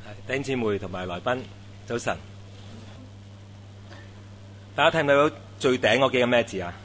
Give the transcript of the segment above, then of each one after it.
弟兄姊妹同埋來賓，早晨！大家睇唔睇到最頂嗰幾個咩字啊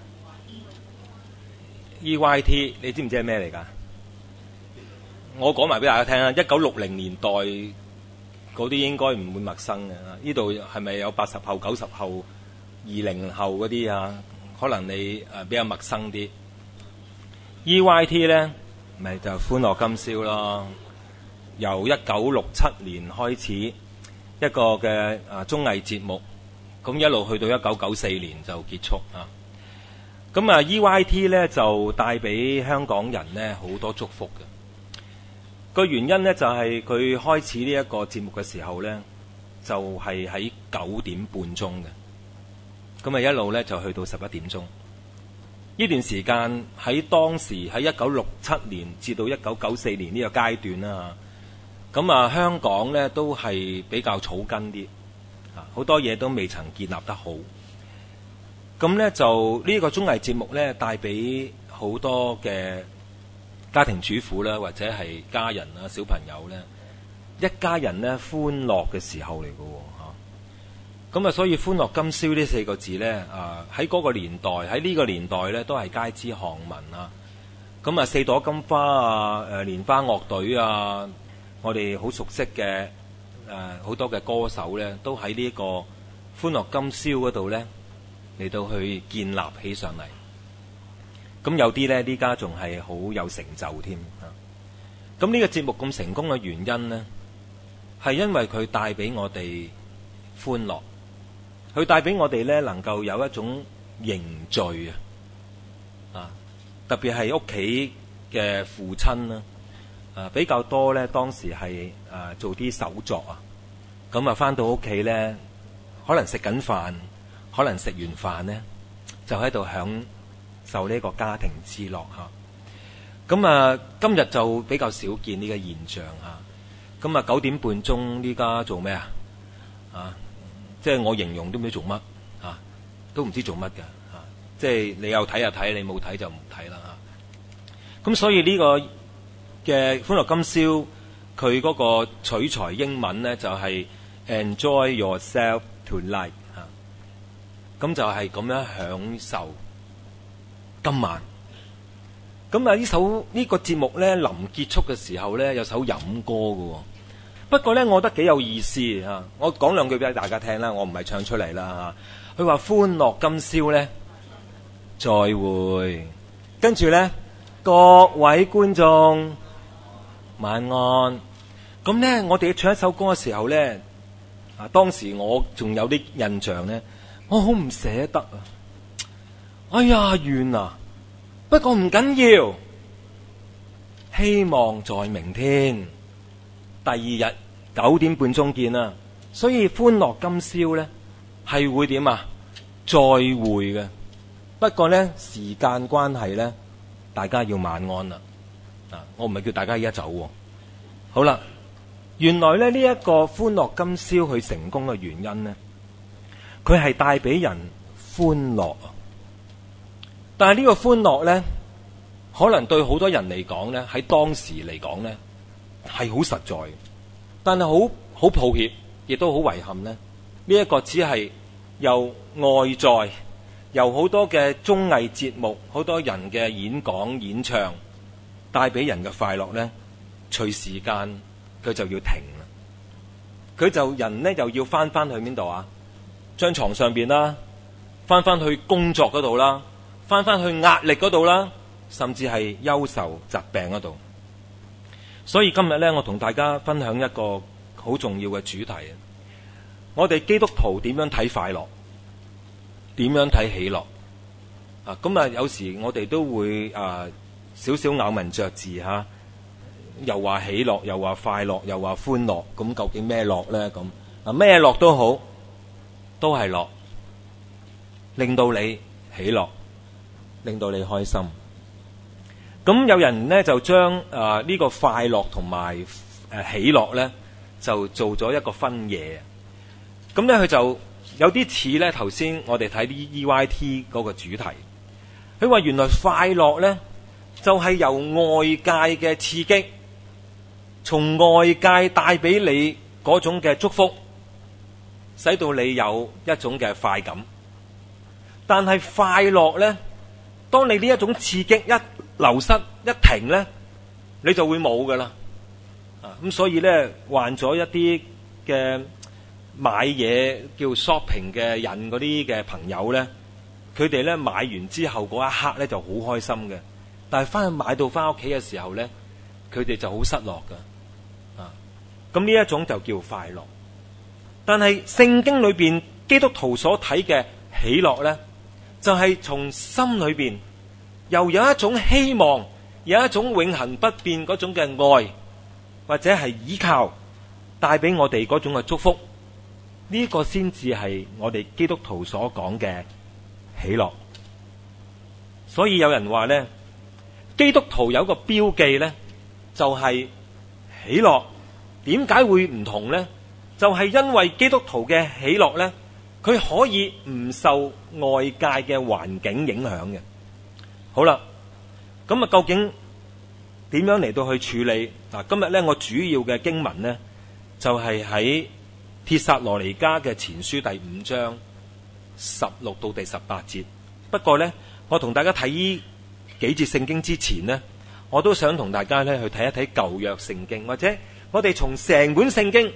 ？EYT， 你知唔知係咩嚟㗎？我講埋俾大家聽啦，1960年代嗰啲應該唔會陌生嘅。呢度係咪有80後、90後、20後嗰啲啊？可能你比較陌生啲。EYT 咧，咪就歡樂今宵咯。由1967年開始一個嘅綜藝節目，咁一路去到1994年就結束啊。咁EYT 咧就帶俾香港人咧好多祝福嘅。個原因咧就係佢開始呢一個節目嘅時候咧，就係喺9點半鐘嘅，咁一路咧就去到11點鐘。呢段時間喺當時喺1967年至到1994年呢個階段啦。咁香港咧都係比較草根啲，好多嘢都未曾建立得好。咁咧就呢個綜藝節目咧帶俾好多嘅家庭主婦啦，或者係家人啦、小朋友咧，一家人咧歡樂嘅時候嚟嘅喎。咁所以歡樂今宵呢4個字咧，喺嗰個年代，喺呢個年代咧都係街知巷聞啊。咁四朵金花啊，蓮花樂隊啊。我哋好熟悉嘅好多嘅歌手咧，都喺呢個歡樂今宵嗰度咧嚟到去建立起上嚟。咁有啲咧，呢家仲係好有成就添。咁呢個節目咁成功嘅原因咧，係因為佢帶俾我哋歡樂，佢帶俾我哋咧能夠有一種凝聚啊，特別係屋企嘅父親啦。比較多咧，當時係做啲手作啊，咁返到屋企咧，可能食緊飯，可能食完飯咧，就喺度享受呢個家庭之樂嚇。咁今日就比較少見呢個現象嚇。咁9點半鐘呢家做咩啊？即係我形容都唔知做乜啊，都唔知做乜㗎嚇。即係你有睇就睇，你冇睇就唔睇啦嚇。咁所以呢個嘅歡樂今宵，佢嗰個取材英文咧就係 Enjoy yourself tonight 嚇，咁就係咁樣享受今晚。咁呢個節目咧臨結束嘅時候咧有首飲歌嘅，不過咧我覺得幾有意思嚇。我講兩句俾大家聽啦，我唔係唱出嚟啦嚇。佢話歡樂今宵咧再會，跟住咧各位觀眾晚安。咁咧，我哋唱一首歌嘅時候咧，當時我仲有啲印象咧，我好唔捨得啊！哎呀，完啦！不過唔緊要，希望在明天，第二日9點半鐘見啦。所以歡樂今宵咧係會點啊？再會嘅。不過咧時間關係咧，大家要晚安啦。我唔係叫大家而家走喎。好啦，原來咧呢一個歡樂今宵佢成功嘅原因咧，佢係帶俾人歡樂啊。但係呢個歡樂咧，可能對好多人嚟講咧，喺當時嚟講咧係好實在，但係好抱歉，亦都好遺憾咧。呢一個只係由外在，由好多嘅綜藝節目，好多人嘅演講演唱，帶俾人嘅快樂咧，隨時間佢就要停啦。佢就人咧又要翻去邊度啊？張床上邊啦，翻去工作嗰度啦，翻去壓力嗰度啦，甚至係憂愁疾病嗰度。所以今日咧，我同大家分享一個好重要嘅主題。我哋基督徒點樣睇快樂？點樣睇喜樂？咁有時我哋都會少少咬文嚼字嚇，又話喜樂，又話快樂，又話歡樂。咁究竟咩樂咧？咁咩樂都好，都係樂，令到你喜樂，令到你開心。咁有人咧就將呢個快樂同埋喜樂咧，就做咗一個分野。咁咧佢就有啲似咧頭先我哋睇啲 EYT 嗰個主題。佢話原來快樂咧就係由外界嘅刺激，從外界帶俾你嗰種嘅祝福，使到你有一種嘅快感。但係快樂呢，當你呢一種刺激一流失一停呢，你就會冇噶啦。咁所以呢，患咗一啲嘅買嘢叫 shopping 嘅人嗰啲嘅朋友呢，佢哋呢買完之後嗰一刻呢就好開心嘅，但係買到翻屋企嘅時候呢，佢哋就好失落噶。咁呢一種就叫快樂。但係聖經裏邊基督徒所睇嘅喜樂呢，就係從心裏邊又有一種希望，有一種永恆不變嗰種嘅愛，或者係依靠帶俾我哋嗰種嘅祝福。呢個先至係我哋基督徒所講嘅喜樂。所以有人話呢，基督徒有個標記呢，就係喜樂。點解會唔同呢？就係因為基督徒嘅喜樂呢，佢可以唔受外界嘅環境影響嘅。好啦，咁究竟點樣嚟到去處理？今日呢，我主要嘅經文呢，就係喺帖撒羅尼迦嘅前書第5章16到第18節。不過呢，我同大家睇呢幾節聖經之前呢，我都想同大家呢去睇一睇舊約聖經，或者我哋從成本聖經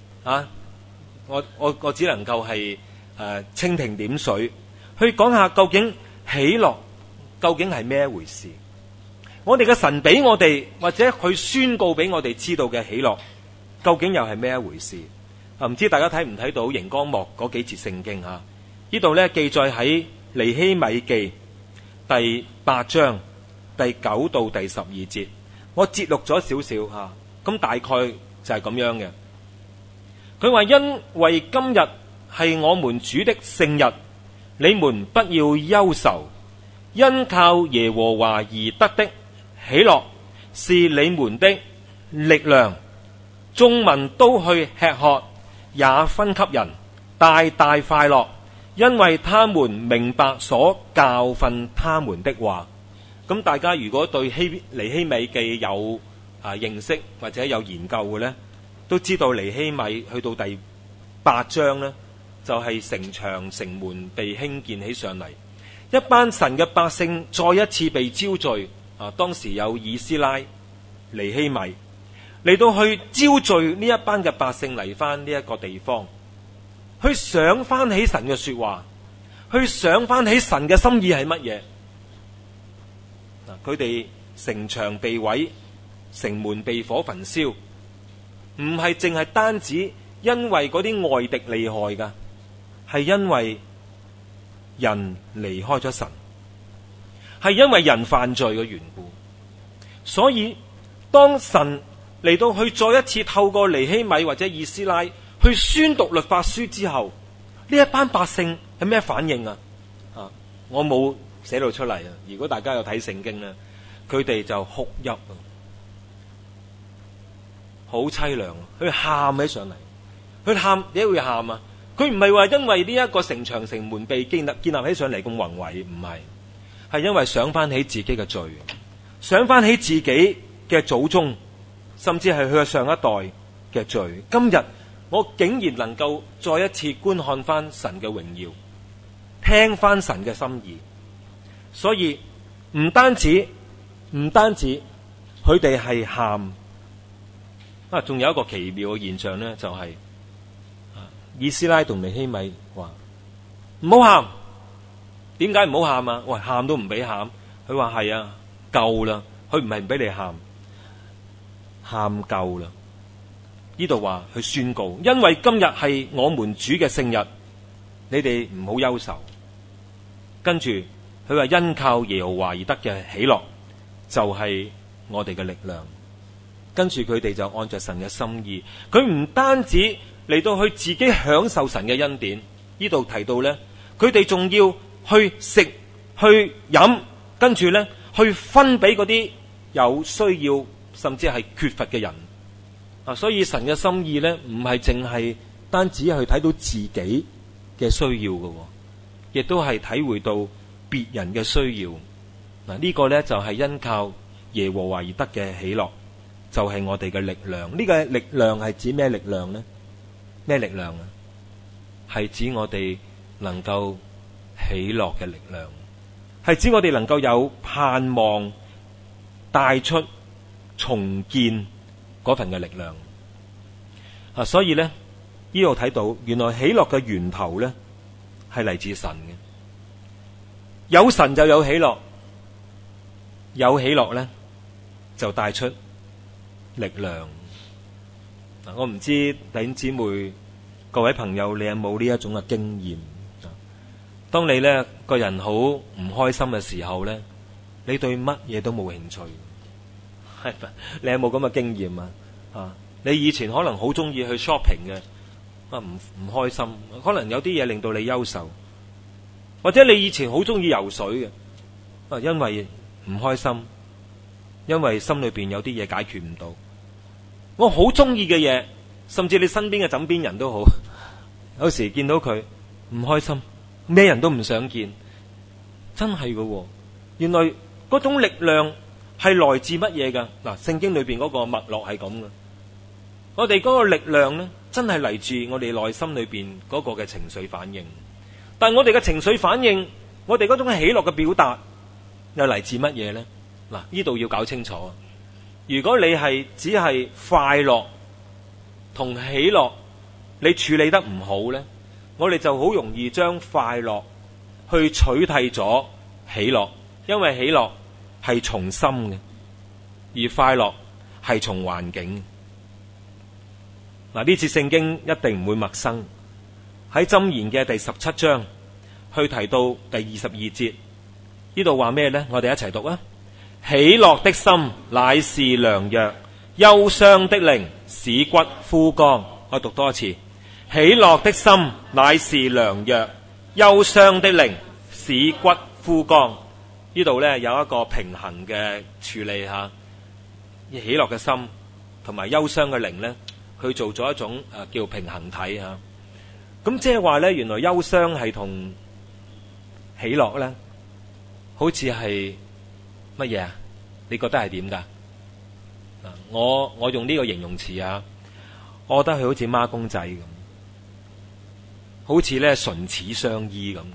我只能夠係蜻蜓點水去講下究竟喜樂究竟係咩回事。我哋嘅神俾我哋或者佢宣告俾我哋知道嘅喜樂究竟又係咩一回事？唔知大家睇唔睇到熒光幕嗰幾節聖經吓？呢度呢記載喺尼希米記第8章第9到第12節，我節錄咗少少吓。咁大概就係咁樣嘅。佢話，因為今日係我們主的聖日，你們不要憂愁，因靠耶和華而得的喜樂是你們的力量。眾民都去吃喝，也分給人，大大快樂，因為他們明白所教訓他們的話。咁大家如果對尼希米記有認識或者有研究嘅呢，都知道尼希米去到第8章呢，就係城牆城門被興建起上嚟，一班神嘅百姓再一次被招聚。當時有以斯拉、尼希米嚟到去招聚呢一班嘅百姓嚟翻呢一個地方，去想翻起神嘅說話，去想翻起神嘅心意係乜嘢。佢哋城牆被毀，城門被火焚燒，唔係淨係單止因為嗰啲外敵厲害噶，係因為人離開咗神，係因為人犯罪嘅緣故。所以當神嚟到去再一次透過尼希米或者以斯拉去宣讀律法書之後，呢一班百姓係咩反應啊？我冇寫到出嚟啊！如果大家有睇聖經咧，佢哋就哭泣啊，好淒涼，佢喊起上嚟。佢喊點解會喊啊？佢唔係話因為呢一個城牆城門被建立起上嚟咁宏偉，唔係，係因為想翻起自己嘅罪，想翻起自己嘅祖宗，甚至係佢嘅上一代嘅罪。今日我竟然能夠再一次觀看翻神嘅榮耀，聽翻神嘅心意。所以唔單止佢哋係喊啊，仲有一個奇妙嘅現象呢，就係以斯拉同尼希米話唔好喊。點解唔好喊啊？喂，喊都唔俾喊。佢話係啊，夠啦。佢唔係唔俾你喊，喊夠啦。呢度話佢宣告，因為今日係我們主嘅聖日，你哋唔好憂愁。跟住佢話因靠耶和華而得嘅喜樂就係我哋嘅力量。跟住佢哋就按着神嘅心意，佢唔單止嚟到去自己享受神嘅恩典，呢度提到呢，佢哋仲要去食去飲，跟住呢去分俾嗰啲有需要甚至係缺乏嘅人。所以神嘅心意呢，唔係淨係單止去睇到自己嘅需要嘅，亦都係體會到別人嘅需要。呢個呢，就係因靠耶和華而得嘅喜樂。 就係我哋嘅力量。呢個力量係指咩力量呢？咩力量啊？係指我哋能夠喜樂嘅力量，係指我哋能夠有盼望，帶出重建嗰份嘅力量。所以呢，呢度睇到原來喜樂嘅源頭呢係嚟自神嘅。有神就有喜樂，有喜樂呢就帶出力量。我唔知弟兄姊妹各位朋友，你有冇呢一種嘅經驗？當你呢個人好唔開心嘅時候呢，你對乜嘢都冇興趣，係咪？你有冇咁嘅經驗啊？你以前可能好中意去 shopping 嘅，唔開心，可能有啲嘢令到你憂愁，或者你以前好中意游水嘅，因為唔開心，因為心裏邊有啲嘢解決唔到。我好中意嘅嘢，甚至你身邊嘅枕邊人都好，有時見到佢唔開心，咩人都唔想見，真係嘅。原來嗰種力量係來自乜嘢噶？嗱，聖經裏邊嗰個脈絡係咁嘅。我哋嗰個力量呢，真係嚟自我哋內心裏邊嗰個嘅情緒反應。但係我哋嘅情緒反應，我哋嗰種喜樂嘅表達，又嚟自乜嘢呢？嗱，呢度要搞清楚。如果你係只係快樂同喜樂，你處理得唔好呢，我哋就好容易將快樂去取替咗喜樂，因為喜樂係從心嘅，而快樂係從環境。嗱，呢次聖經一定唔會陌生。喺箴言嘅第17章去提到第22節，呢度話咩呢？我哋一齊讀啊！喜樂的心乃是良藥，憂傷的靈使骨枯乾。我讀多一次：喜樂的心乃是良藥，憂傷的靈使骨枯乾。呢度呢有一個平衡嘅處理吓，喜樂嘅心同埋憂傷嘅靈呢，佢做咗一種叫平衡體吓。咁即係話呢，原來憂傷係同喜樂呢，好似係乜嘢啊？你覺得係點噶？我用呢個形容詞啊，我覺得佢好似孖公仔咁，好似咧唇齒相依咁。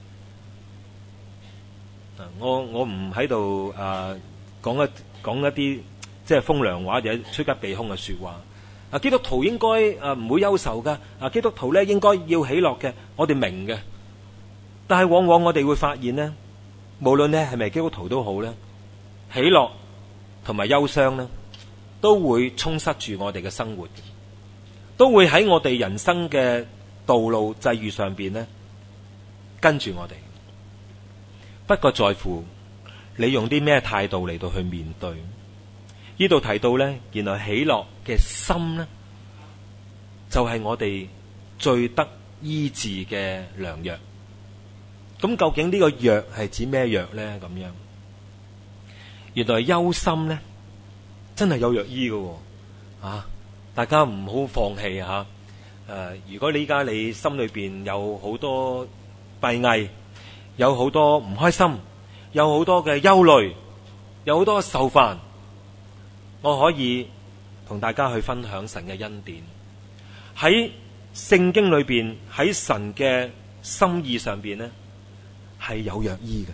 我唔喺度講一啲即係風涼話或者趨吉避凶嘅說話。基督徒應該唔會憂愁噶，基督徒咧應該要喜樂嘅，我哋明嘅。但係往往我哋會發現呢，無論咧係咪基督徒都好咧，喜樂同埋憂傷咧，都會充塞住我哋嘅生活，都會喺我哋人生嘅道路際遇上邊咧跟住我哋。不過在乎你用啲咩態度嚟到去面對。呢度提到咧，原來喜樂嘅心咧，就係我哋最得醫治嘅良藥。咁究竟呢個藥係指咩藥咧？咁樣，原來憂心咧真係有藥醫嘅喎。大家唔好放棄吓。如果你依家你心裏邊有好多閉翳，有好多唔開心，有好多嘅憂慮，有好多受煩，我可以同大家去分享神嘅恩典。喺聖經裏邊，喺神嘅心意上邊呢，係有藥醫嘅。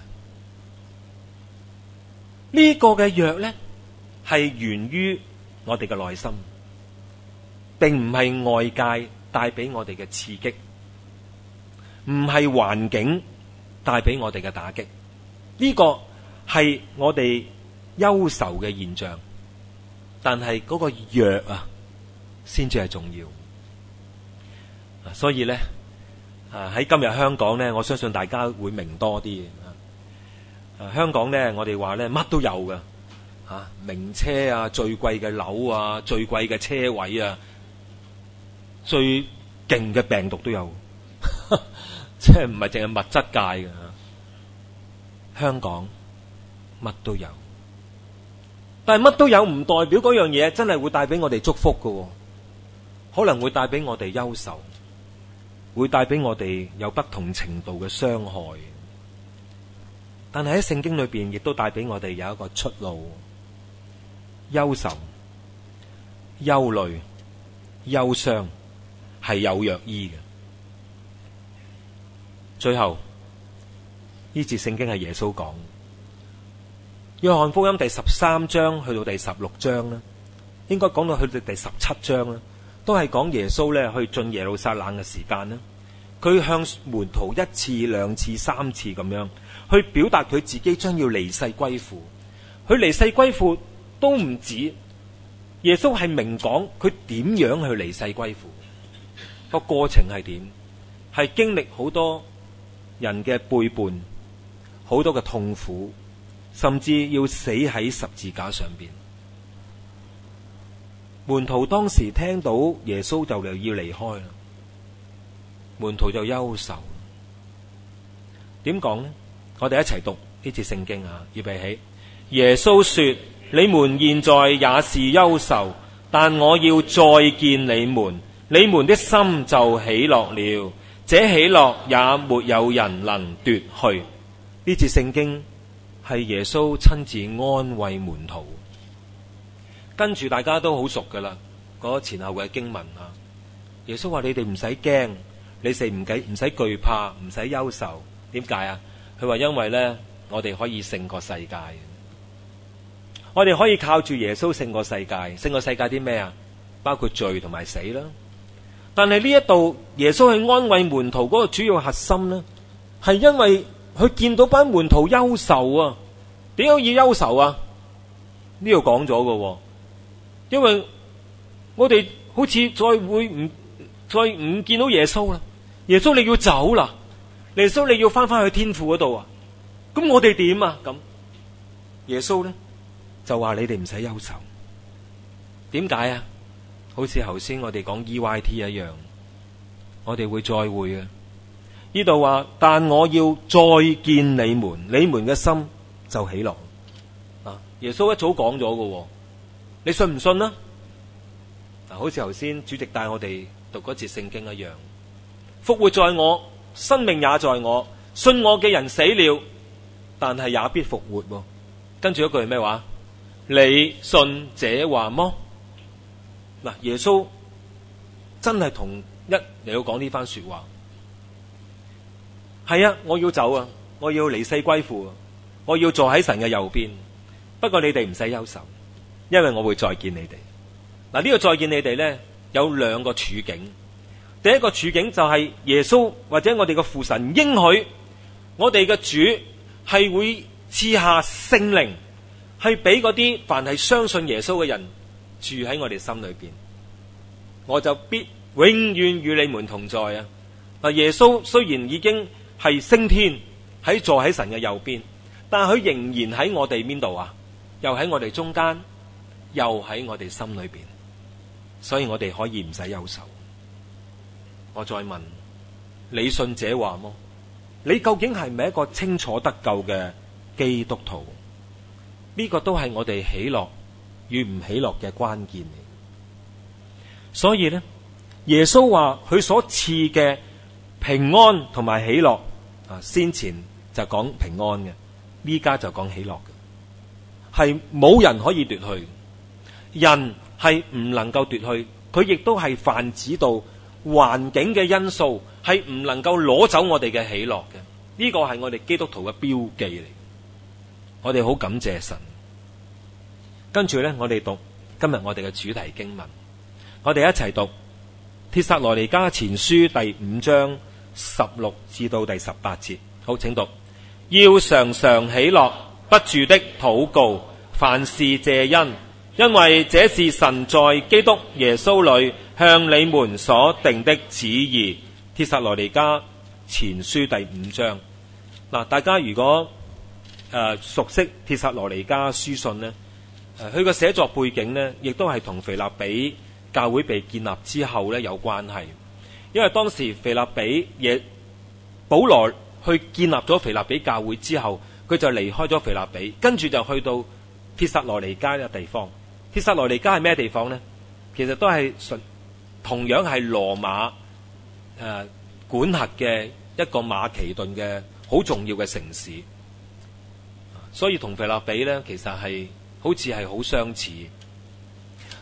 呢個嘅藥呢，係源於我哋嘅內心，並唔係外界帶俾我哋嘅刺激，唔係環境帶俾我哋嘅打擊。呢個係我哋憂愁嘅現象，但係嗰個藥先至係重要。所以呢，喺今日香港呢，我相信大家會明多啲。香港呢，我哋話呢，乜都有㗎，名車啊，最貴嘅樓啊，最貴嘅車位啊，最勁嘅病毒都有，即係唔係淨係物質界嘅。香港乜都有，但係乜都有唔代表嗰樣嘢真係會帶俾我哋祝福㗎，可能會帶俾我哋憂愁，會帶俾我哋有不同程度嘅傷害。但係喺聖經裏邊亦都帶俾我哋有一個出路。憂愁憂慮、憂傷，係有藥醫嘅。最後呢節聖經係耶穌講，約翰福音第13章去到第16章啦，應該講到去到第17章啦，都係講耶穌咧去進耶路撒冷嘅時間啦。佢向門徒1次、2次、3次咁樣去表達佢自己將要離世歸父。佢離世歸父都唔止，耶穌係明講佢點樣去離世歸父，個過程係點，係經歷好多人嘅背叛，好多嘅痛苦，甚至要死喺十字架上邊。門徒當時聽到耶穌就嚟要離開啦，門徒就憂愁。點講呢？我哋一齊讀呢節聖經啊！預備起。耶穌說：你們現在也是憂愁，但我要再見你們，你們的心就喜樂了。這喜樂也沒有人能奪去。呢節聖經係耶穌親自安慰門徒。跟住大家都好熟噶啦，嗰前後嘅經文啊。耶穌話：你哋唔使驚，你哋唔使懼怕，唔使憂愁。點解啊？佢話因為呢，我哋可以勝過世界。我哋可以靠住耶穌勝過世界。勝過世界啲咩啊？包括罪同埋死啦。但係呢一度耶穌去安慰門徒嗰個主要核心呢，係因為佢見到班門徒憂愁啊。點解要憂愁啊？呢度講咗嘅，因為我哋好似再唔見到耶穌啦。耶穌你要走啦，耶穌你要翻去天父嗰度啊。咁我哋點啊？咁耶穌呢就話你哋唔使憂愁。點解啊？好似頭先我哋講 EYT 一樣，我哋會再會嘅。呢度話，但我要再見你們，你們嘅心就喜樂。啊，耶穌一早講咗嘅，你信唔信啊？嗱，好似頭先主席帶我哋讀嗰節聖經一樣，復活在我，生命也在我，信我嘅人死了，但係也必復活。跟住一句係咩話？你信這話麼？嗱，耶穌真係同一嚟到講呢番說話。係啊，我要走啊，我要離世歸父啊，我要坐喺神嘅右邊。不過你哋唔使憂愁，因為我會再見你哋。嗱，呢個再見你哋呢，有兩個處境。第一個處境就係耶穌或者我哋嘅父神應許我哋嘅主係會賜下聖靈，係俾嗰啲凡係相信耶穌嘅人住喺我哋心裏邊，我就必永遠與你們同在啊！嗱，耶穌雖然已經係升天喺坐喺神嘅右邊，但係佢仍然喺我哋邊度啊？又喺我哋中間，又喺我哋心裏邊，所以我哋可以唔使憂愁。我再問，你信這話麼？你究竟係咪一個清楚得救嘅基督徒？呢個都係我哋喜樂與唔喜樂嘅關鍵嚟。所以呢，耶穌話佢所賜嘅平安同埋喜樂啊，先前就講平安嘅，呢家就講喜樂嘅，係冇人可以奪去，人係唔能夠奪去，佢亦都係泛指到環境嘅因素係唔能夠攞走我哋嘅喜樂嘅。呢個係我哋基督徒嘅標記嚟。我哋好感謝神。跟住呢，我哋讀今日我哋嘅主題經文，我哋一齊讀帖撒羅尼迦前書第5章16至到第18節。好，請讀。要常常喜樂，不住的禱告，凡事謝恩，因為這是神在基督耶穌裏向你們所定的旨意。帖撒羅尼迦前書第5章。嗱，大家如果熟悉帖撒羅尼迦書信呢，佢個寫作背景呢，亦都係同腓立比教會被建立之後呢有關係。因為當時腓立比保羅去建立咗腓立比教會之後，佢就離開咗腓立比，跟住就去到帖撒羅尼迦嘅地方。帖撒羅尼迦係咩地方呢？其實都係同樣係羅馬管轄嘅一個馬其頓嘅好重要嘅城市，所以同腓立比呢，其實係好似係好相似。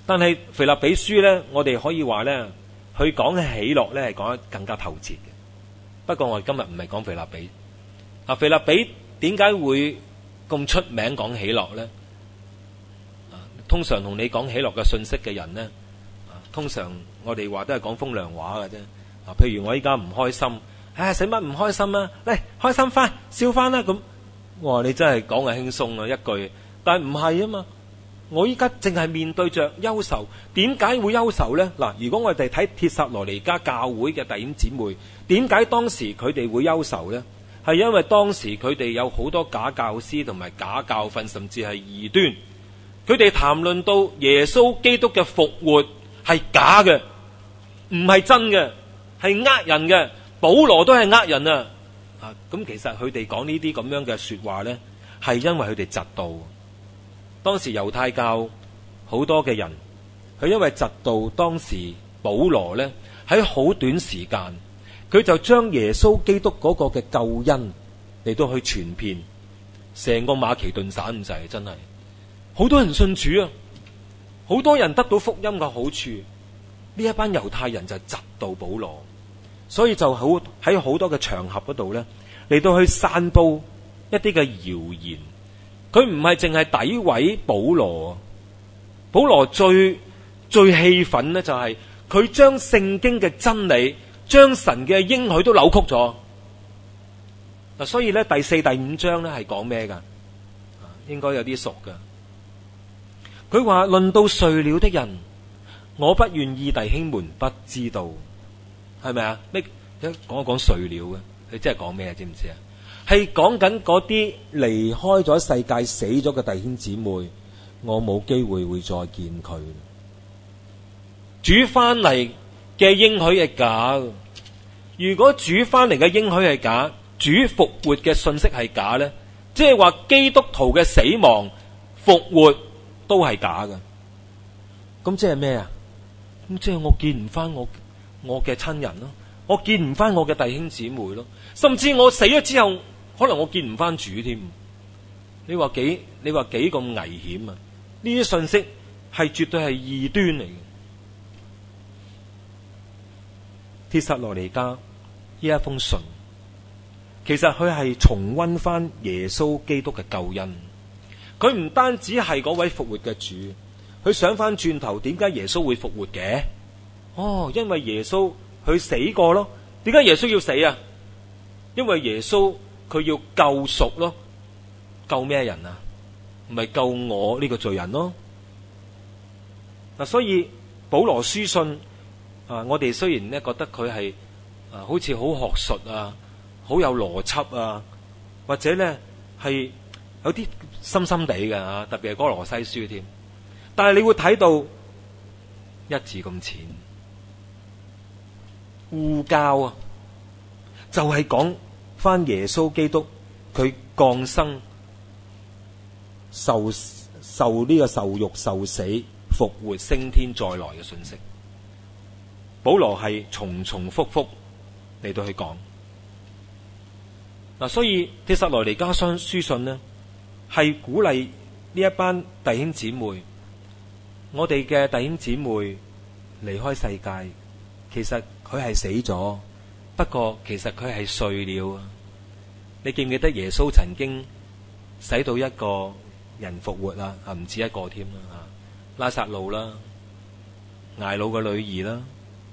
但係腓立比書咧，我哋可以話咧，佢講嘅喜樂咧係講得更加透徹嘅。不過我哋今日唔係講腓立比。腓立比點解會咁出名講喜樂咧？通常同你講喜樂嘅信息嘅人咧，通常我哋話都係講風涼話嘅啫。譬如我依家唔開心，使乜唔開心啊？嚟，開心翻，笑翻啦咁。哇！你真係講係輕鬆啊一句，但係唔係啊嘛。我依家淨係面對着憂愁，點解會憂愁呢？嗱，如果我哋睇帖撒羅尼迦教會嘅弟兄姊妹，點解當時佢哋會憂愁呢？係因為當時佢哋有好多假教師同埋假教訓，甚至係異端。佢哋談論到耶穌基督嘅復活係假嘅，唔係真嘅，係呃人嘅。保羅都係呃人啊！咁其實佢哋講呢啲咁樣嘅說話呢，係因為佢哋嫉妒。當時猶太教好多嘅人，佢因為嫉妒當時保羅呢，喺好短時間，佢就將耶穌基督嗰個嘅救恩嚟到去傳遍成個馬其頓省咁滯，真係好多人信主啊！好多人得到福音嘅好處，呢一班猶太人就嫉妒保羅，所以就好喺好多嘅場合嗰度呢，嚟到去散布一啲嘅謠言。佢唔係淨係詆毀保羅，保羅最氣憤呢，就係佢將聖經嘅真理，將神嘅應許都扭曲咗。嗱，所以咧第4、第5章咧係講咩噶？應該有啲熟噶。佢話論到睡了的人，我不願意弟兄們不知道，係咪啊？咩講一講睡了嘅？你真係講咩啊？知唔知啊？係講緊嗰啲離開咗世界死咗嘅弟兄姊妹，我冇機會會再見佢。主翻嚟嘅應許係假，如果主翻嚟嘅應許係假，主復活嘅信息係假呢，即係話基督徒嘅死亡復活都係假嘅。咁即係咩啊？咁即係我見唔翻我嘅親人咯，我見唔翻我嘅弟兄姊妹咯，甚至我死咗之後，可能我見唔翻主添。你話幾咁危險啊？呢啲信息係絕對係異端嚟嘅。帖撒羅尼迦呢一封信，其實佢係重溫翻耶穌基督嘅救恩。佢唔單止係嗰位復活嘅主，佢想翻轉頭，點解耶穌會復活嘅？因為耶穌佢死過咯。點解耶穌要死啊？因為耶穌佢要救贖咯。救咩人啊？唔係救我呢個罪人咯。所以保羅書信我哋雖然咧覺得佢係好似好學術啊，好有邏輯啊，或者咧係有啲深深地嘅，特別係哥羅西書添。但係你會睇到一字咁淺，護教啊，就係講翻耶穌基督佢降生、受呢個受辱、受死、復活、升天再來嘅信息。保羅係重重複複嚟到去講。所以帖撒羅尼迦書信呢，係鼓勵呢一班弟兄姊妹，我哋嘅弟兄姊妹離開世界，其實佢係死咗，不過其實佢係睡了。你記唔記得耶穌曾經使到一個人復活啦？唔止一個添啦，拉撒路啦，睚魯嘅女兒啦。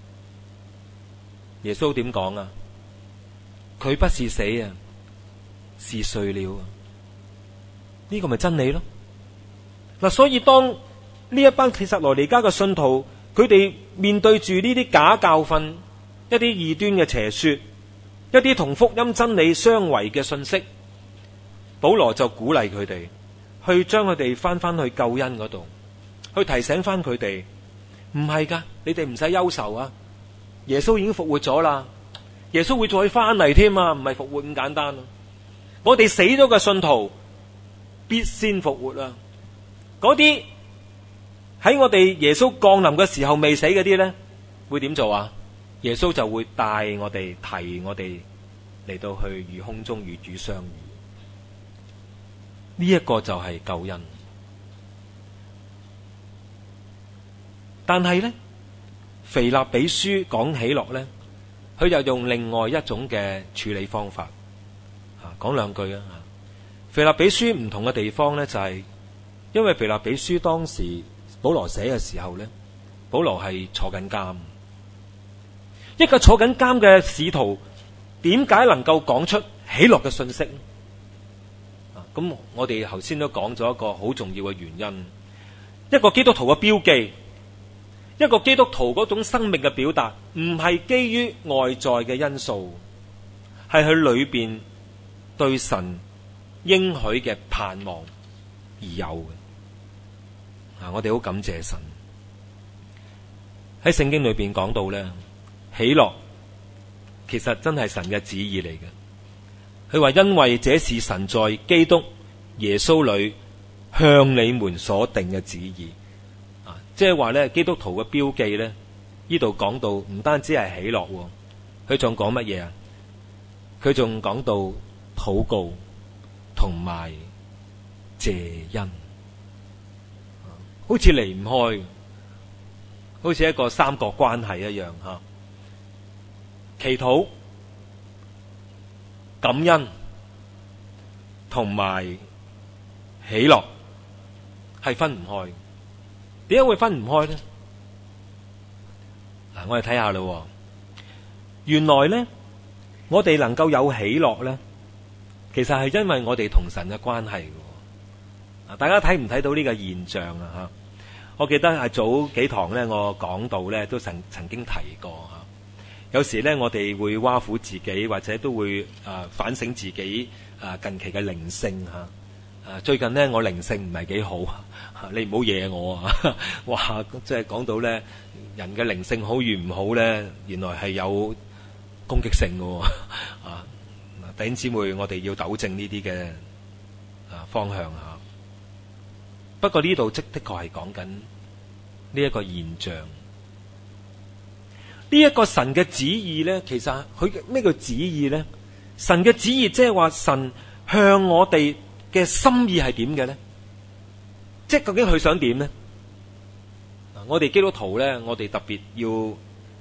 耶穌點講啊？佢不是死啊，是睡了啊。呢個咪真理咯。所以當呢一班帖撒羅尼迦嘅信徒，佢哋面對住呢啲假教訓、一啲異端嘅邪說、一啲同福音真理相違嘅信息，保羅就鼓勵佢哋去將佢哋翻去救恩嗰度，去提醒翻佢哋，唔係噶，你哋唔使憂愁啊。耶穌已經復活咗啦，耶穌會再翻嚟添啊，唔係復活咁簡單啊。我哋死咗嘅信徒必先復活啦。嗰啲喺我哋耶穌降臨嘅時候未死嗰啲咧，會點做啊？耶穌就會帶我哋、提我哋嚟到去與空中與主相遇。呢一個就係救恩。 但係咧，腓立比書講喜樂咧，佢又用另外一種嘅處理方法。講兩句啊。腓立比書唔同嘅地方咧，就係因為腓立比書當時保羅寫嘅時候咧，保羅係坐緊監。一個坐緊監嘅使徒，點解能夠講出喜樂嘅信息？咁我哋頭先都講咗一個好重要嘅原因，一個基督徒嘅標記，一個基督徒嗰種生命嘅表達，唔係基於外在嘅因素，係佢裏邊對神應許嘅盼望而有嘅。我哋好感謝神。喺聖經裏邊講到咧，喜樂其實真係神嘅旨意嚟嘅。佢話因為這是神在基督耶穌裏向你們所定嘅旨意。即係話咧，基督徒嘅標記咧，呢度講到唔單止係喜樂，佢仲講乜嘢啊？佢仲講到禱告同埋謝恩，好似離唔開，好似一個三角關係一樣吓。祈禱、感恩同埋喜樂係分唔開。點解會分唔開呢？我哋睇下啦。原來呢，我哋能夠有喜樂呢，其實係因為我哋同神嘅關係嘅。大家睇唔睇到呢個現象啊？吓，我記得係早幾堂呢，我講到呢都曾經提過吓。有時呢，我哋會挖苦自己，或者都會反省自己近期嘅靈性吓。最近呢，我靈性唔係幾好，你唔好惹我啊！哇，即係講到呢，人嘅靈性好與唔好呢，原來係有攻擊性嘅。弟兄姊妹，我哋要糾正呢啲嘅方向吓。不過呢度的確係講緊呢一個現象。呢一個神嘅旨意呢，其實佢咩叫旨意呢？神嘅旨意即係話神向我哋嘅心意係點嘅呢？即係究竟佢想點呢？我哋基督徒呢，我哋特別要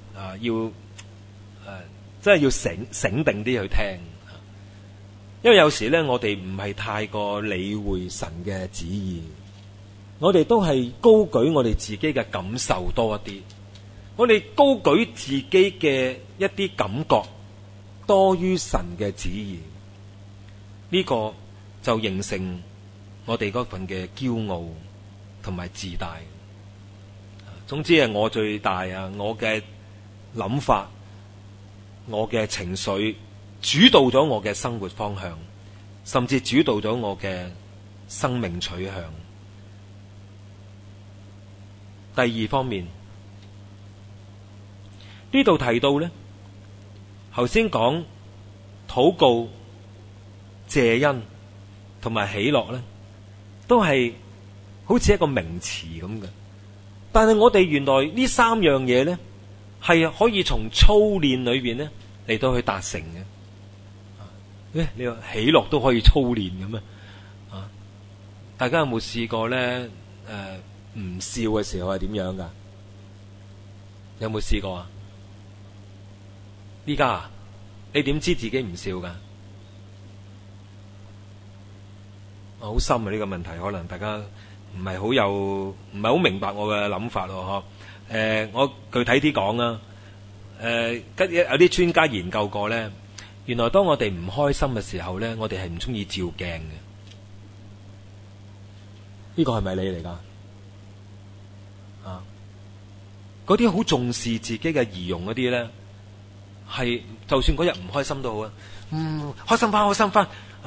真係要醒定啲去聽，因為有時呢，我哋唔係太過理會神嘅旨意，我哋都係高舉我哋自己嘅感受多一啲。我哋高舉自己嘅一啲感覺多於神嘅旨意，呢個就形成我哋嗰份嘅驕傲同埋自大。總之係我最大啊！我嘅諗法、我嘅情緒主導咗我嘅生活方向，甚至主導咗我嘅生命取向。第二方面，呢度提到呢，頭先講禱告、謝恩同埋喜樂呢，都係好似一個名詞咁嘅。但係我哋原來呢三樣嘢呢，係可以從操練裏邊呢嚟到去達成嘅。你話喜樂都可以操練嘅咩？大家有冇試過呢？唔笑嘅時候係點樣噶？有冇試過啊？依家你點知自己唔笑噶？好深啊！呢個問題可能大家唔係好明白我嘅諗法咯，嗬？我具體啲講啦。有啲專家研究過咧，原來當我哋唔開心嘅時候咧，我哋係唔中意照鏡嘅。呢個係咪你嚟噶？嗰啲好重視自己嘅儀容嗰啲咧，係就算嗰日唔開心都好啊，開心翻，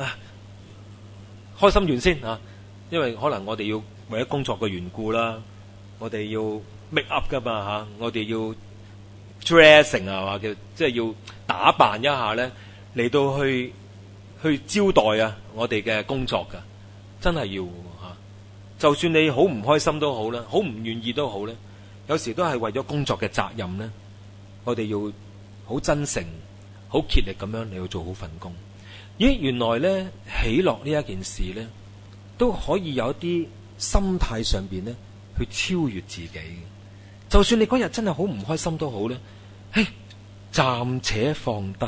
開心完先啊，因為可能我哋要為咗工作嘅緣故啦，我哋要 make up 噶嘛吓，我哋要 dressing 啊，或者即係要打扮一下咧，嚟到去招待啊我哋嘅工作噶，真係要吓。就算你好唔開心都好啦，好唔願意都好咧，有時都係為咗工作嘅責任咧，我哋要好真誠、好竭力咁樣嚟到做好份工。咦，原來咧喜樂呢一件事咧，都可以有一啲心態上邊咧去超越自己。 就算你嗰日真係好唔開心都好咧，暫且放低。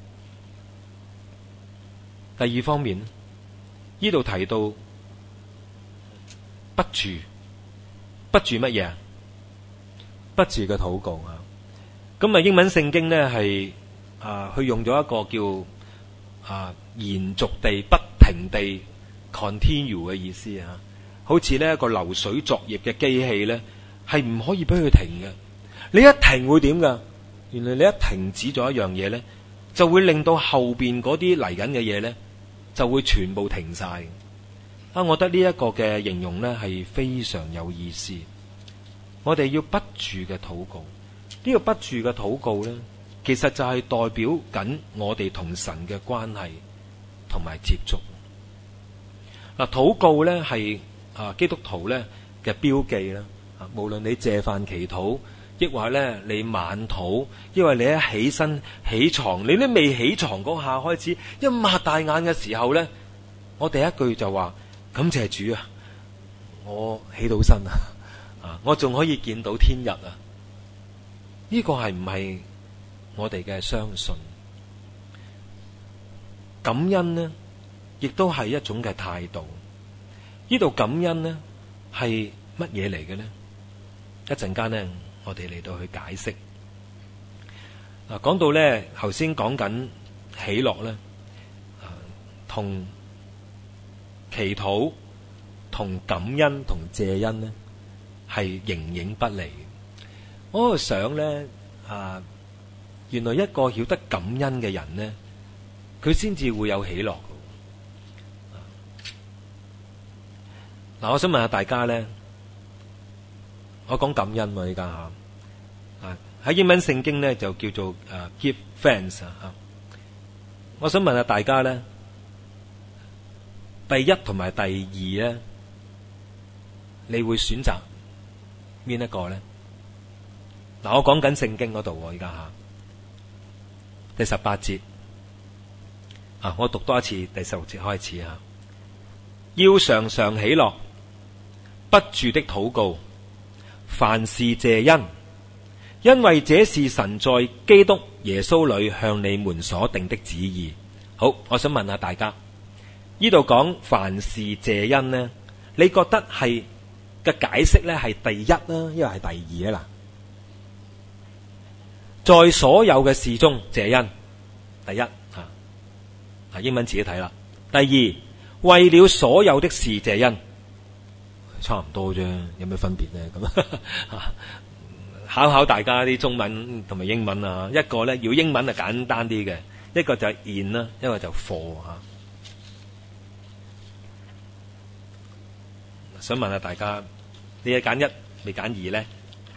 第二方面，呢度提到不住乜嘢？不住嘅禱告啊！咁啊，英文聖經呢係佢用咗一個叫延續地、不停地 continue 嘅意思啊，好似呢一個流水作業嘅機器呢，係唔可以俾佢停嘅。你一停會點噶？原來你一停止咗一樣嘢呢，就會令到後邊嗰啲嚟緊嘅嘢呢，就會全部停晒。我覺得呢一個嘅形容呢係非常有意思。我哋要不住嘅禱告，呢個不住嘅禱告呢，其實就係代表緊我哋同神嘅關係同埋接觸。禱告呢係基督徒呢嘅標記啦。無論你謝飯祈禱，抑或呢你晚禱，抑或你一起身起床，你都未起床嗰下開始，一擘大眼嘅時候呢，我第一句就話感謝主啊，我起到身啊，我仲可以見到天日啊！呢個係唔係我哋嘅相信？感恩呢，亦都係一種嘅態度。呢度感恩呢，係乜嘢嚟嘅呢？一陣間呢，我哋嚟到去解釋。講到呢，頭先講緊喜樂呢，同祈禱、同感恩、同謝恩呢，係形影不離。我想呢，原來一個曉得感恩嘅人呢，佢先至會有喜樂。我想問下大家呢，我講感恩喎，依家喺英文聖經呢就叫做give thanks 我想問下大家呢，第一同埋第二呢，你會選擇邊一個呢？我講緊聖經嗰度喎，依家第18節我讀多一次第16節開始要常常喜樂，不住的禱告，凡事謝恩，因為這是神在基督耶穌裏向你們所定的旨意。好，我想問下大家，呢度講凡事謝恩呢，你覺得係嘅解釋呢係第一啦，因為係第二啦。在所有嘅事中謝恩，第一英文自己睇啦。第二，為了所有的事謝恩，差唔多啫，有咩分別呢？咁考大家啲中文同埋英文一個呢要英文簡單啲嘅，一個就係 in 啦，一個就 for 想問下大家，你係揀一未揀二呢？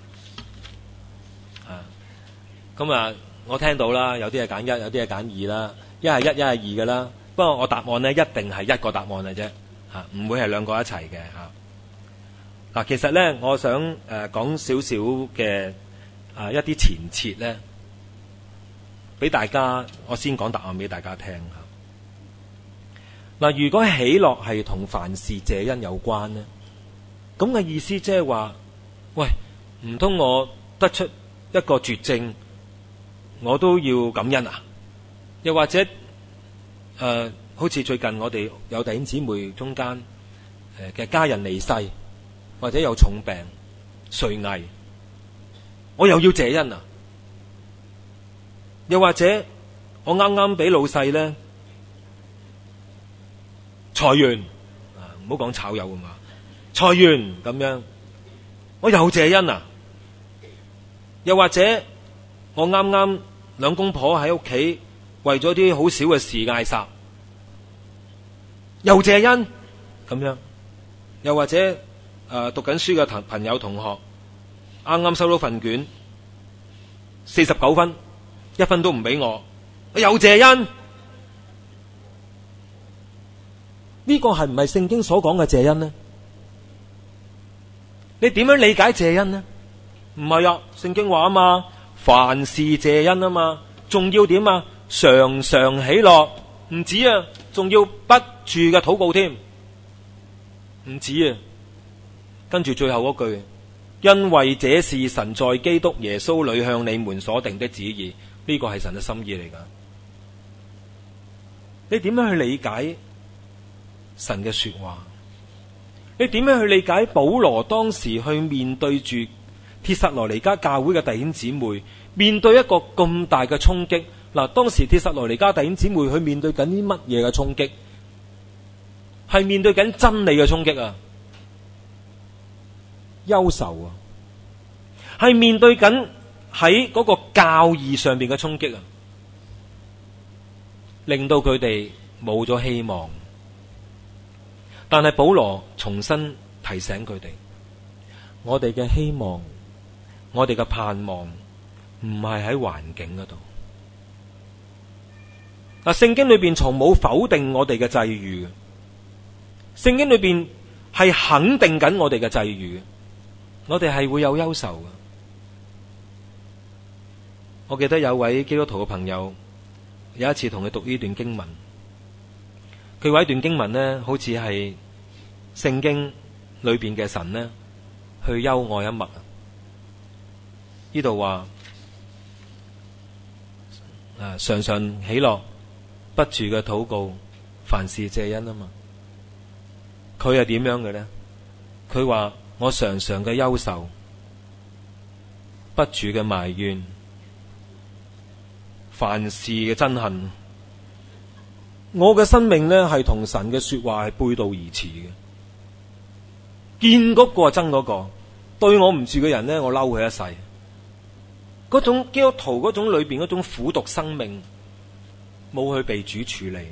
咁我聽到啦，有啲係揀一，有啲係揀二啦，一係一，一係二㗎啦。不過我答案呢，一定係一個答案嘅啫，唔會係兩個一齊嘅。其實呢，我想講少少嘅一啲前設呢，俾大家，我先講答案俾大家聽。如果喜樂係同凡事謝恩有關呢，咁嘅意思即係話，喂，唔通我得出一個絕症，我都要感恩啊？又或者好似最近我哋有弟兄姊妹中間嘅家人離世，或者有重病垂危，我又要謝恩啊？又或者我啱啱俾老細咧裁員，唔好講炒魷啊嘛，裁員咁樣，我又謝恩啊？又或者我啱啱兩公婆喺屋企為咗啲好少嘅事嗌霎，又謝恩咁樣？又或者讀緊書嘅朋友同學啱啱收到份卷，49分，1分都唔俾我，又謝恩？呢個係唔係聖經所講嘅謝恩呢？你點樣理解謝恩呢？唔係啊，聖經話啊嘛，凡事謝恩啊嘛，仲要點啊？常常喜樂，唔止啊，仲要不住嘅禱告添，唔止啊。跟住最後嗰句， 因為這是神在基督耶穌裏向你們所定的旨意。呢個係神嘅心意嚟㗎。你點樣去理解神嘅說話？你點樣去理解保羅當時去面對住帖撒羅尼迦教會嘅弟兄姊妹，面對一個咁大嘅衝擊？嗱，當時帖撒羅尼迦弟兄姊妹去面對緊啲乜嘢嘅衝擊？係面對緊真理嘅衝擊啊，憂愁啊，係面對緊喺嗰個教義上邊嘅衝擊啊，令到佢哋冇咗希望。但係保羅重新提醒佢哋，我哋嘅希望，我哋嘅盼望唔係喺環境嗰度。嗱，聖經裏邊從冇否定我哋嘅際遇嘅，聖經裏邊係肯定緊我哋嘅際遇嘅，我哋係會有憂愁嘅。我記得有位基督徒嘅朋友有一次同佢讀呢段經文，佢話一段經文呢，好似係聖經裏邊嘅神呢去幽愛一默。呢度話常常喜樂，不住嘅禱告，凡事謝恩啊嘛。佢係點樣嘅呢？佢話我常常嘅憂愁，不住嘅埋怨，凡事嘅憎恨。我嘅生命呢係同神嘅說話係背道而馳嘅。見嗰個憎嗰個，對我唔住嘅人呢，我嬲佢一世。嗰種基督徒嗰種裏邊嗰種苦毒生命，冇去被主處理。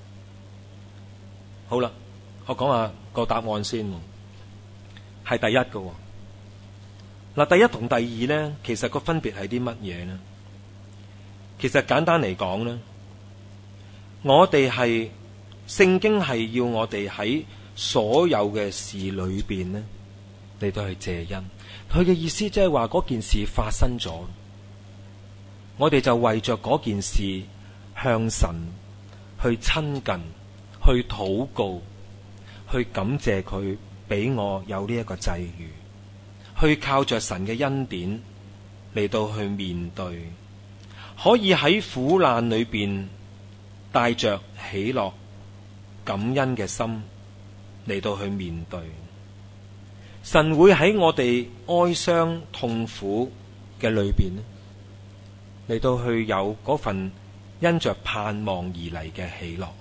好啦，我講下個答案先，係第一嘅。嗱，第一同第二呢，其實個分別係啲乜嘢呢？其實簡單嚟講呢，我哋係聖經係要我哋喺所有嘅事裏邊呢，嚟到去謝恩。佢嘅意思即係話嗰件事發生咗，我哋就為着嗰件事向神去親近，去禱告，去感謝佢俾我有呢一個際遇，去靠着神嘅恩典嚟到去面對，可以喺苦難裏邊帶着喜樂感恩嘅心嚟到去面對。神會喺我哋哀傷痛苦嘅裏邊嚟到去有嗰份因着盼望而嚟嘅喜樂。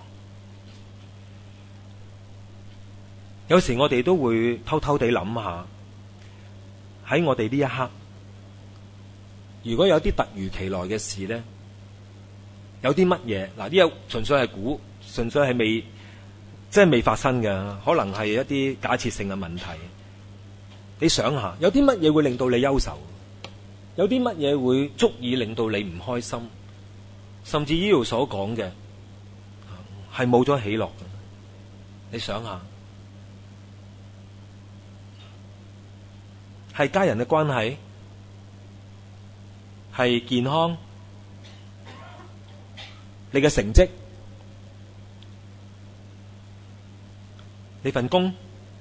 有時我哋都會偷偷地諗下，喺我哋呢一刻，如果有啲突如其來嘅事呢，有啲乜嘢？嗱，呢個純粹係估，純粹係未，即係未發生嘅，可能係一啲假設性嘅問題。你想下，有啲乜嘢會令到你憂愁？有啲乜嘢會足以令到你唔開心？甚至呢度所講嘅係冇咗喜樂嘅。你想下，係家人嘅關係，係健康，你嘅成績，你份工，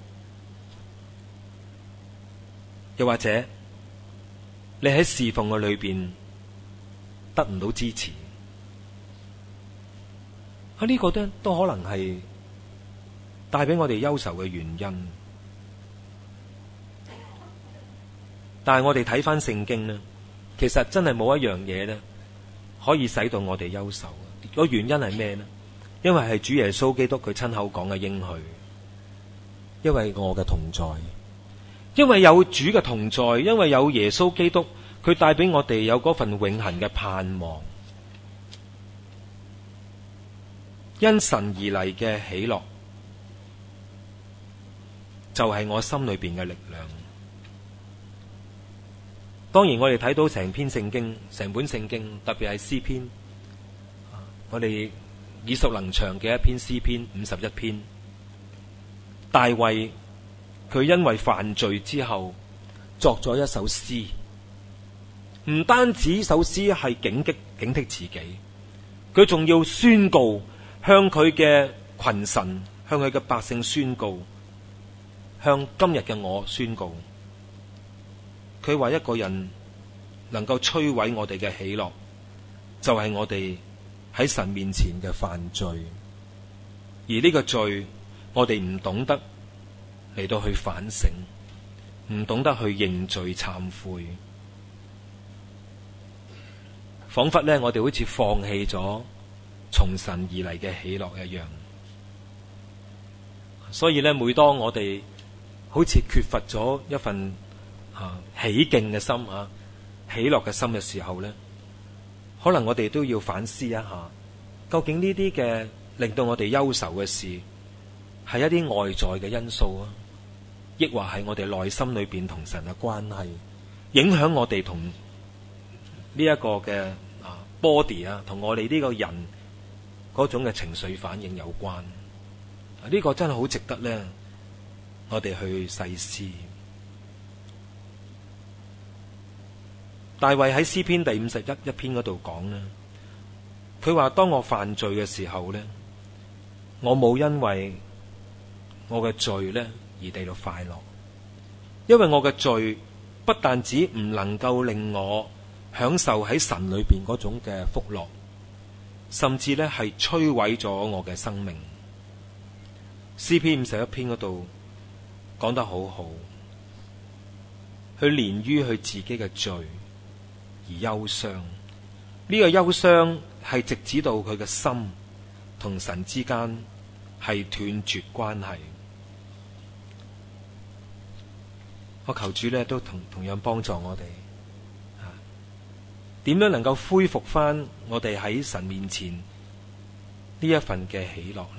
又或者你喺侍奉嘅裏邊得唔到支持，呢個都可能係帶俾我哋憂愁嘅原因。但係我哋睇翻聖經呢，其實真係冇一樣嘢呢可以使到我哋憂愁。個原因係咩呢？因為係主耶穌基督佢親口講嘅應許，因為我嘅同在，因為有主嘅同在，因為有耶穌基督佢帶俾我哋有嗰份永恆嘅盼望，因神而嚟嘅喜樂就係我心裏邊嘅力量。當然我哋睇到成篇聖經，成本聖經，特別係詩篇，我哋耳熟能詳嘅一篇詩篇51篇，大衛佢因為犯罪之後作咗一首詩，唔單止首詩係警惕自己，佢仲要宣告，向佢嘅群臣，向佢嘅百姓宣告，向今日嘅我宣告， 佢話一個人能夠摧毀我哋嘅喜樂，就係我哋喺神面前嘅犯罪，而呢個罪我哋唔懂得嚟到去反省，唔懂得去認罪懺悔，仿佛呢，我哋好似放棄咗從神而嚟嘅喜樂一樣。所以呢，每當我哋好似缺乏咗一份喜敬嘅心喜樂嘅心嘅時候呢，可能我哋都要反思一下，究竟呢啲嘅令到我哋憂愁嘅事，係一啲外在嘅因素啊，抑或係我哋內心裏邊同神嘅關係，影響我哋同呢一個嘅body 同我哋呢個人嗰種嘅情緒反應有關。呢個真係好值得呢，我哋去細思。大衛喺詩篇第51篇嗰度講呢，佢話當我犯罪嘅時候呢，我冇因為我嘅罪呢而地到快樂，因為我嘅罪不但止唔能夠令我享受喺神裏邊嗰種嘅福樂，甚至呢係摧毀咗我嘅生命。詩篇51篇嗰度講得好好，佢連於佢自己嘅罪而憂傷，呢個憂傷係直指到佢嘅心同神之間係斷絕關係。我求主呢都同樣幫助我哋，點樣能夠恢復翻我哋喺神面前呢一份嘅喜樂呢？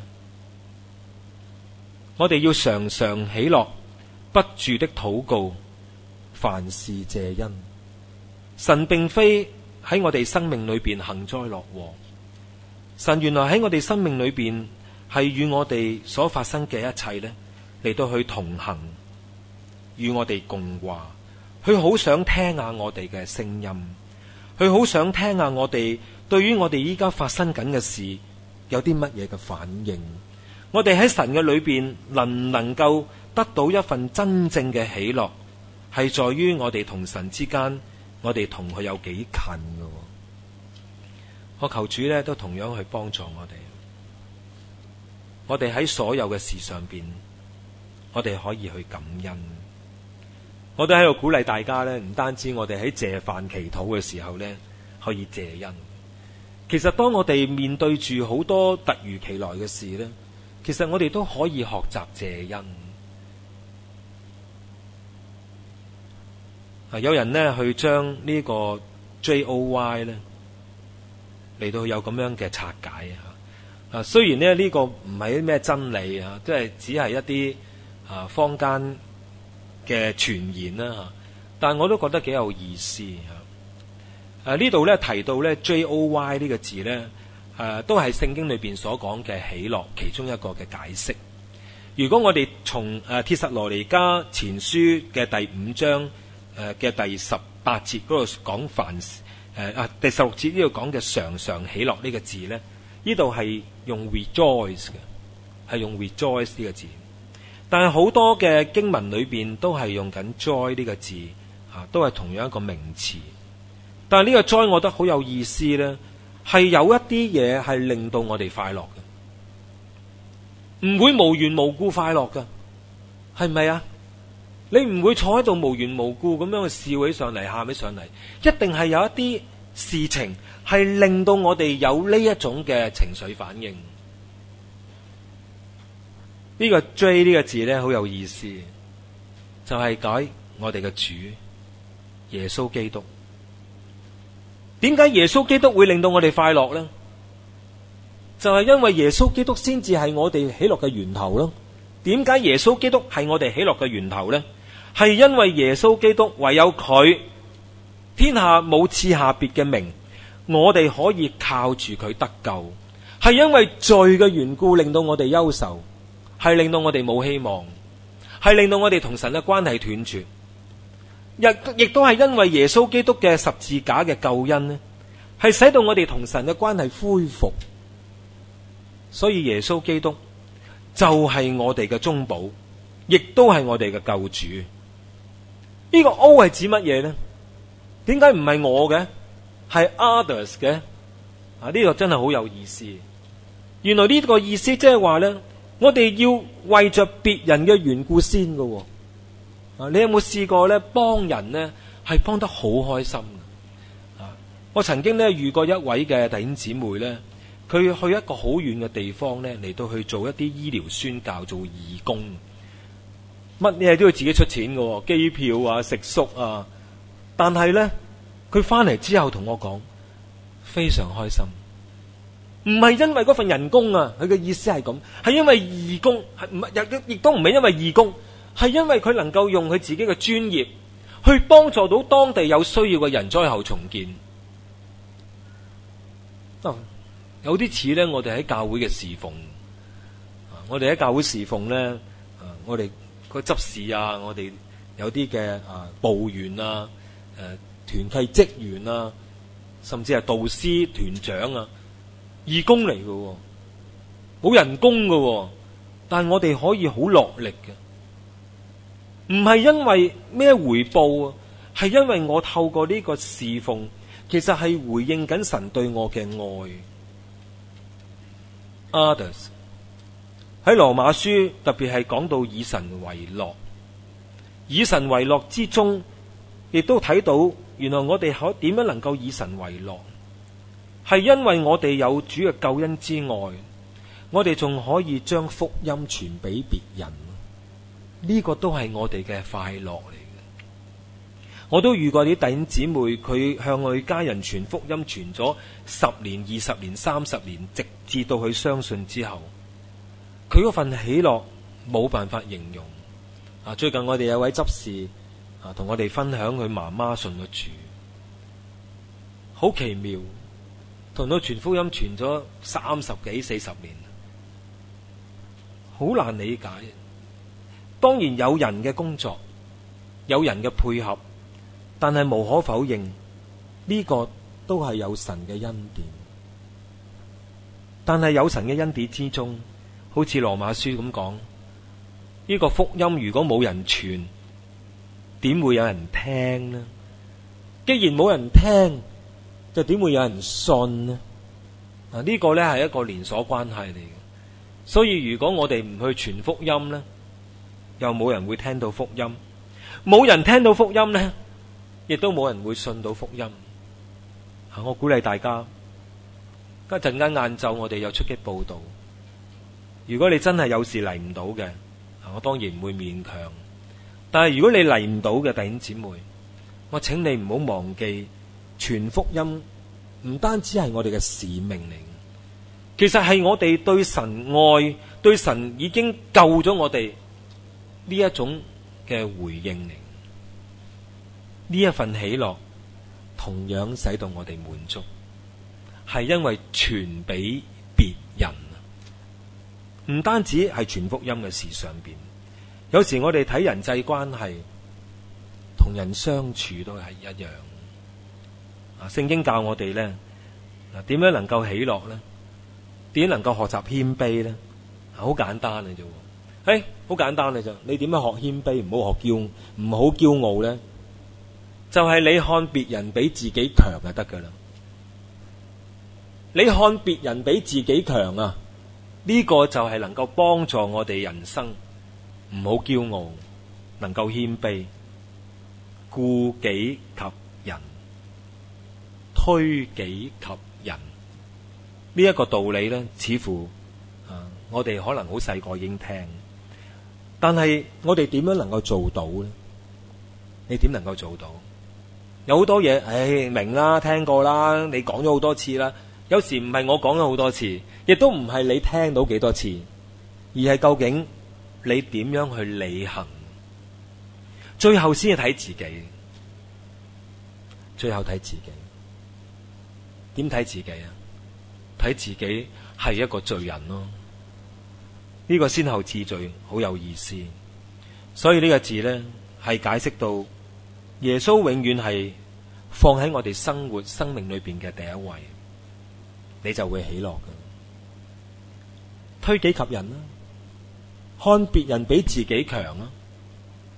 我哋要常常喜樂，不住的禱告，凡事謝恩。神並非喺我哋生命裏邊幸災樂禍，神原來喺我哋生命裏邊係與我哋所發生嘅一切呢嚟到去同行，與我哋共話。佢好想聽下我哋嘅聲音，佢好想聽下我哋對於我哋依家發生緊嘅事有啲乜嘢嘅反應。我哋喺神嘅裏邊能唔能夠得到一份真正嘅喜樂，係在於我哋同神之間，我哋同佢有幾近嘅。我求主呢都同樣去幫助我哋。我哋喺所有嘅事上邊，我哋可以去感恩。我都喺度鼓勵大家呢，唔單止我哋喺謝飯祈禱嘅時候呢可以謝恩，其實當我哋面對住好多突如其來嘅事呢，其實我哋都可以學習謝恩。有人呢去將呢個 JOY 呢嚟到有咁樣嘅拆解雖然呢個唔係啲咩真理即係只係一啲坊間嘅傳言啦但我都覺得幾有意思呢度呢提到呢 JOY 呢個字呢都係聖經裏邊所講嘅喜樂其中一個嘅解釋。如果我哋從帖撒羅尼迦前書嘅第5章嘅第18節嗰度講凡第16節呢度講嘅常常喜樂呢個字呢，呢度係用 rejoice 嘅，係用 rejoice 呢個字。但係好多嘅經文裏邊都係用緊 joy 呢個字都係同樣一個名詞。但係呢個 joy 我覺得好有意思呢，係有一啲嘢係令到我哋快樂嘅，唔會無緣無故快樂㗎，係咪啊？你唔會坐喺度無緣無故咁樣去笑起上嚟，喊起上嚟，一定係有一啲事情係令到我哋有呢一種嘅情緒反應。呢個 J 呢個字呢，好有意思，就係解我哋嘅主耶穌基督。點解耶穌基督會令到我哋快樂呢？就係因為耶穌基督先至係我哋喜樂嘅源頭咯。點解耶穌基督係我哋喜樂嘅源頭呢？係因為耶穌基督唯有佢，天下冇賜下別嘅名，我哋可以靠住佢得救。係因為罪嘅緣故令到我哋憂愁，係令到我哋冇希望，係令到我哋同神嘅關係斷絕。亦都係因為耶穌基督嘅十字架嘅救恩呢，係使到我哋同神嘅關係恢復。所以耶穌基督就係我哋嘅中保，亦都係我哋嘅救主。 呢個 O 係指乜嘢咧？點解唔係我嘅，係 others 嘅？啊，呢個真係好有意思。原來呢個意思即係話咧，我哋要為着別人嘅緣故先嘅。啊，你有冇試過咧幫人咧係幫得好開心嘅？啊，我曾經咧遇過一位嘅弟兄姊妹咧，佢去一個好遠嘅地方咧嚟到去做一啲醫療宣教，做義工。乜嘢都要自己出錢嘅，機票啊、食宿啊。但係咧，佢翻嚟之後同我講，非常開心。唔係因為嗰份人工啊，佢嘅意思係咁，係因為義工，係唔係亦都唔係因為義工，係因為佢能夠用佢自己嘅專業去幫助到當地有需要嘅人災後重建。有啲似咧，我哋喺教會嘅侍奉，我哋喺教會侍奉咧，我哋個執事啊，我哋有啲嘅部員啊，團契職員啊，甚至係導師、團長啊，義工嚟嘅，冇人工嘅，但係我哋可以好落力嘅，唔係因為咩回報啊，係因為我透過呢個侍奉，其實係回應緊神對我嘅愛。Others 喺羅馬書特別係講到以神為樂，以神為樂之中，亦都睇到原來我哋可點樣能夠以神為樂，係因為我哋有主嘅救恩之外，我哋仲可以將福音傳俾別人，呢個都係我哋嘅快樂嚟嘅。我都遇過啲弟兄姊妹，佢向佢家人傳福音，傳咗10年、20年、30年，直至到佢相信之後，佢嗰份喜樂冇辦法形容。最近我哋有位執事同我哋分享佢媽媽信咗主，好奇妙，同佢傳福音傳咗30幾、40年，好難理解。當然有人嘅工作，有人嘅配合，但係無可否認，呢個都係有神嘅恩典。但係有神嘅恩典之中，好似羅馬書咁講，呢個福音如果冇人傳，點會有人聽呢？既然冇人聽，就點會有人信呢？呢個呢係一個連鎖關係嚟嘅。所以如果我哋唔去傳福音呢，又冇人會聽到福音，冇人聽到福音呢，亦都冇人會信到福音。我鼓勵大家，一陣間晏晝我哋有出擊報道。如果你真係有事嚟唔到嘅，我當然唔會勉強。但係如果你嚟唔到嘅弟兄姊妹，我請你唔好忘記傳福音，唔單止係我哋嘅使命嚟，其實係我哋對神愛，對神已經救咗我哋呢一種嘅回應嚟。呢一份喜樂同樣使到我哋滿足，係因為傳俾別人，唔單止係傳福音嘅事上邊。有時我哋睇人際關係，同人相處都係一樣。聖經教我哋咧，點樣能夠喜樂咧？點能夠學習謙卑咧？好簡單嘅啫，好簡單嘅啫。你點樣學謙卑？唔好驕傲咧。就係你看別人比自己強就得噶啦。你看別人比自己強啊，呢個就係能夠幫助我哋人生，唔好驕傲，能夠謙卑，顧己及人，推己及人。呢一個道理咧，似乎我哋可能好細個已經聽，但係我哋點樣能夠做到咧？你點能夠做到？有好多嘢，明啦，聽過啦，你講咗好多次啦。有時唔係我講咗好多次，亦都唔係你聽到幾多次，而係究竟你點樣去履行？最後先係睇自己，最後睇自己。點睇自己啊？睇自己係一個罪人咯。呢個先後次序好有意思，所以呢個字呢，係解釋到耶穌永遠係放喺我哋生活生命裏邊嘅第一位，你就會喜樂嘅。推己及人啦，看別人比自己強啦，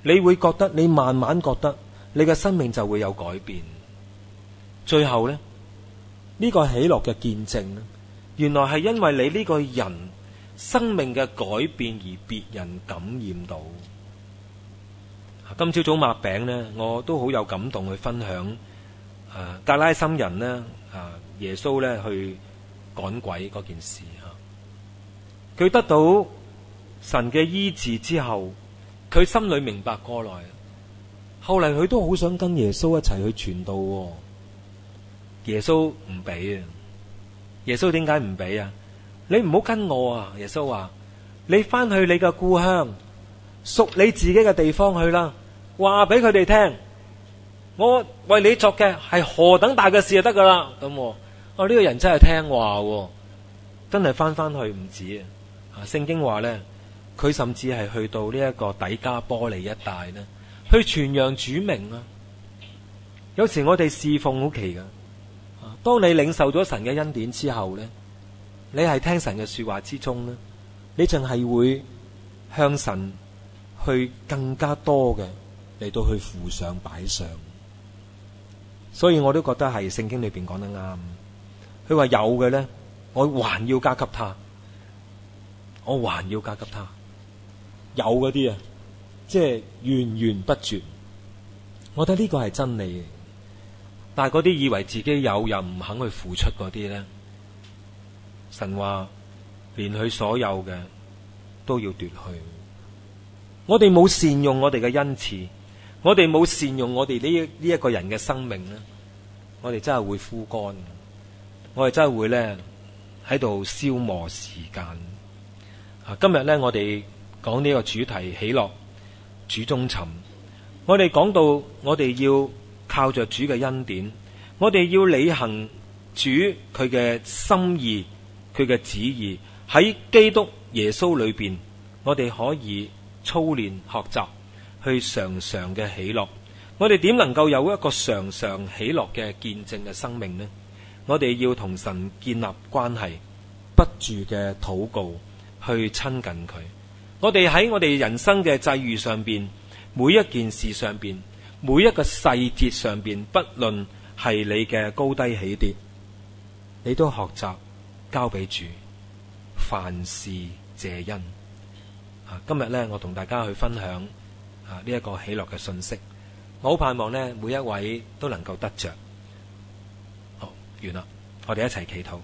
你會覺得，你慢慢覺得你嘅生命就會有改變。最後呢，呢個喜樂嘅見證呢，原來係因為你呢個人生命嘅改變而別人感染到。今朝早擘餅呢，我都好有感動去分享格拉森人呢，耶穌呢去趕鬼嗰件事。佢得到神嘅醫治之後，佢心裏明白過來，後嚟佢都好想跟耶穌一齊去傳道。耶穌唔俾啊！耶穌點解唔俾啊？你唔好跟我啊！耶穌話：你翻去你嘅故鄉，屬你自己嘅地方去啦，話俾佢哋聽，我為你作嘅係何等大嘅事就得噶啦。咁呢個人真係聽話，真係翻去唔止啊！聖經話呢，佢甚至係去到呢一個底加波利一帶呢，去傳揚主名啊！有時我哋侍奉好奇噶。當你領受咗神嘅恩典之後呢，你係聽神嘅說話之中呢，你淨係會向神去更加多嘅嚟到去付上擺上。所以我都覺得係聖經裏邊講得啱。佢話有嘅呢，我還要加給他，我還要加給他。有嗰啲啊，即係源源不絕。我覺得呢個係真理嘅。但係嗰啲以為自己有又唔肯去付出嗰啲呢，神話連佢所有嘅都要奪去。我哋冇善用我哋嘅恩賜，我哋冇善用我哋呢一個人嘅生命呢，我哋真係會枯乾，我哋真係會呢喺度消磨時間。今日呢，我哋講呢個主題喜樂主中尋，我哋講到我哋要靠着主嘅恩典，我哋要履行主佢嘅心意，佢嘅旨意，喺基督耶穌裏邊，我哋可以操練學習去常常嘅喜樂。我哋點能夠有一個常常喜樂嘅見證嘅生命呢？我哋要同神建立關係，不住嘅禱告，去親近佢。我哋喺我哋人生嘅際遇上邊，每一件事上邊，每一個細節上邊，不論係你嘅高低起跌，你都學習交俾主，凡事謝恩。今日呢，我同大家去分享呢一個喜樂嘅信息。我好盼望呢，每一位都能夠得着。好，完啦，我哋一齊祈禱。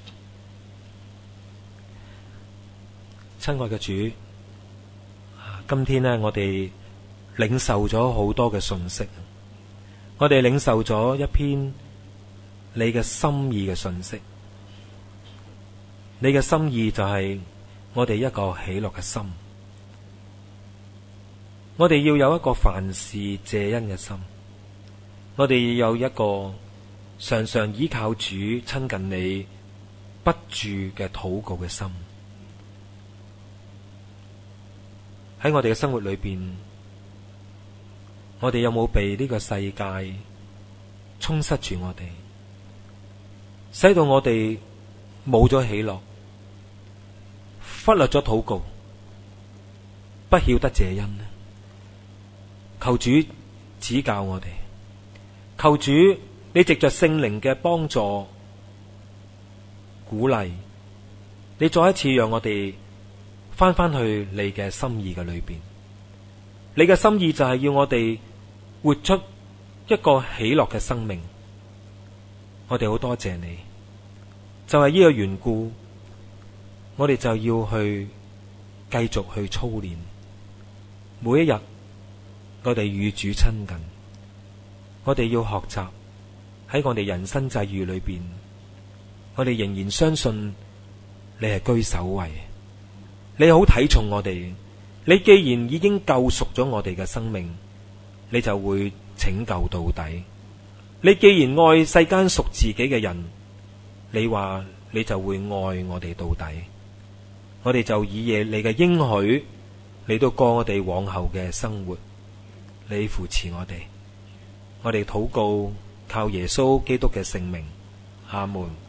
親愛嘅主，今天呢，我哋領受咗好多嘅信息，我哋領受咗一篇你嘅心意嘅信息。你嘅心意就係我哋一個喜樂嘅心，我哋要有一個凡事謝恩嘅心，我哋要有一個常常依靠主親近你不住嘅禱告嘅心。喺我哋嘅生活裏邊，我哋有冇被呢個世界充塞住我哋，使到我哋冇咗喜樂，忽略咗禱告，不曉得謝恩呢？求主指教我哋，求主你藉着聖靈嘅幫助鼓勵，你再一次讓我哋翻去你嘅心意嘅裏邊。你嘅心意就係要我哋活出一個喜樂嘅生命。我哋好多謝你，就係呢個緣故，我哋就要去繼續去操練，每一日我哋與主親近，我哋要學習喺我哋人生際遇裏邊，我哋仍然相信你係居首位，你好睇重我哋。你既然已經救贖咗我哋嘅生命，你就會拯救到底。你既然愛世間屬自己嘅人，你話你就會愛我哋到底。我哋就以你嘅應許嚟到過我哋往後嘅生活。你扶持我哋，我哋禱告靠耶穌基督嘅聖名，阿門。